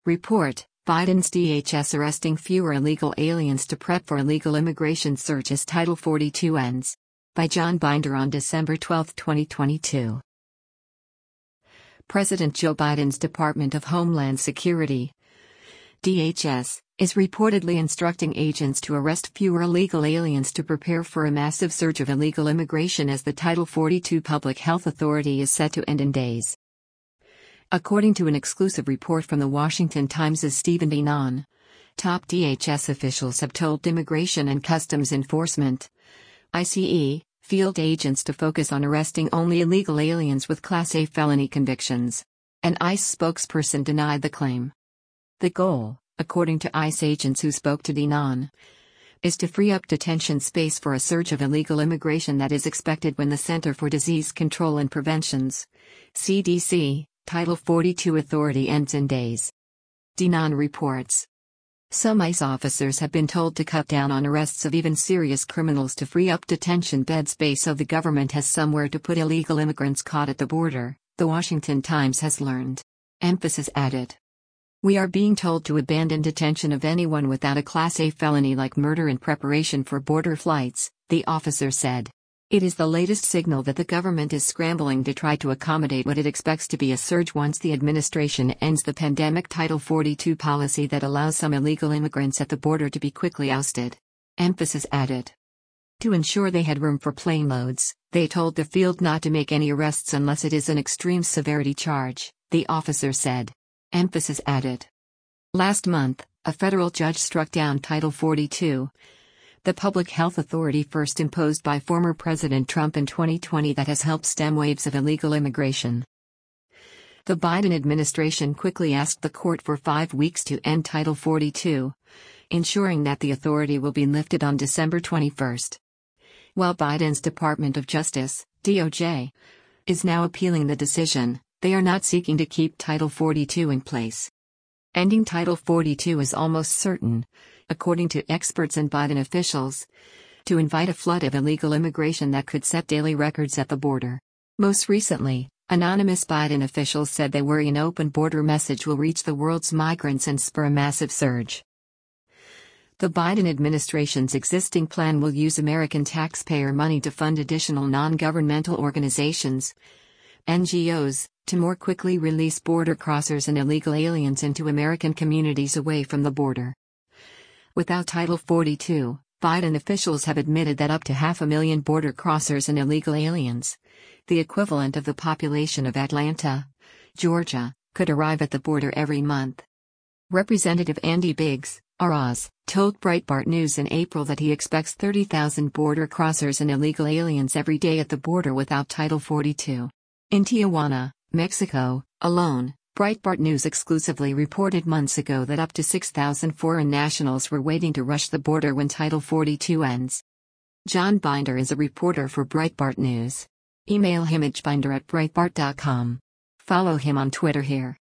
Report: Biden's DHS arresting fewer illegal aliens to prep for illegal immigration surge as Title 42 ends. By John Binder on December 12, 2022. President Joe Biden's Department of Homeland Security, DHS, is reportedly instructing agents to arrest fewer illegal aliens to prepare for a massive surge of illegal immigration as the Title 42 Public Health Authority is set to end in days. According to an exclusive report from the Washington Times' Stephen Dienon, top DHS officials have told Immigration and Customs Enforcement, ICE, field agents to focus on arresting only illegal aliens with Class A felony convictions. An ICE spokesperson denied the claim. The goal, according to ICE agents who spoke to Dienon, is to free up detention space for a surge of illegal immigration that is expected when the Center for Disease Control and Prevention's CDC Title 42 authority ends in days. Dienon reports. Some ICE officers have been told to cut down on arrests of even serious criminals to free up detention bed space so the government has somewhere to put illegal immigrants caught at the border, the Washington Times has learned. Emphasis added. We are being told to abandon detention of anyone without a Class A felony like murder in preparation for border flights, the officer said. It is the latest signal that the government is scrambling to try to accommodate what it expects to be a surge once the administration ends the pandemic Title 42 policy that allows some illegal immigrants at the border to be quickly ousted. Emphasis added. To ensure they had room for plane loads, they told the field not to make any arrests unless it is an extreme severity charge, the officer said. Emphasis added. Last month, a federal judge struck down Title 42, the public health authority first imposed by former President Trump in 2020 that has helped stem waves of illegal immigration. The Biden administration quickly asked the court for 5 weeks to end Title 42, ensuring that the authority will be lifted on December 21. While Biden's Department of Justice, DOJ, is now appealing the decision, they are not seeking to keep Title 42 in place. Ending Title 42 is almost certain, according to experts and Biden officials, to invite a flood of illegal immigration that could set daily records at the border. Most recently, anonymous Biden officials said they worry an open border message will reach the world's migrants and spur a massive surge. The Biden administration's existing plan will use American taxpayer money to fund additional non-governmental organizations, NGOs, to more quickly release border crossers and illegal aliens into American communities away from the border. Without Title 42, Biden officials have admitted that up to 500,000 border crossers and illegal aliens, the equivalent of the population of Atlanta, Georgia, could arrive at the border every month. Representative Andy Biggs, ROZ, told Breitbart News in April that he expects 30,000 border crossers and illegal aliens every day at the border without Title 42. In Tijuana, Mexico, alone, Breitbart News exclusively reported months ago that up to 6,000 foreign nationals were waiting to rush the border when Title 42 ends. John Binder is a reporter for Breitbart News. Email him at binder@breitbart.com. Follow him on Twitter here.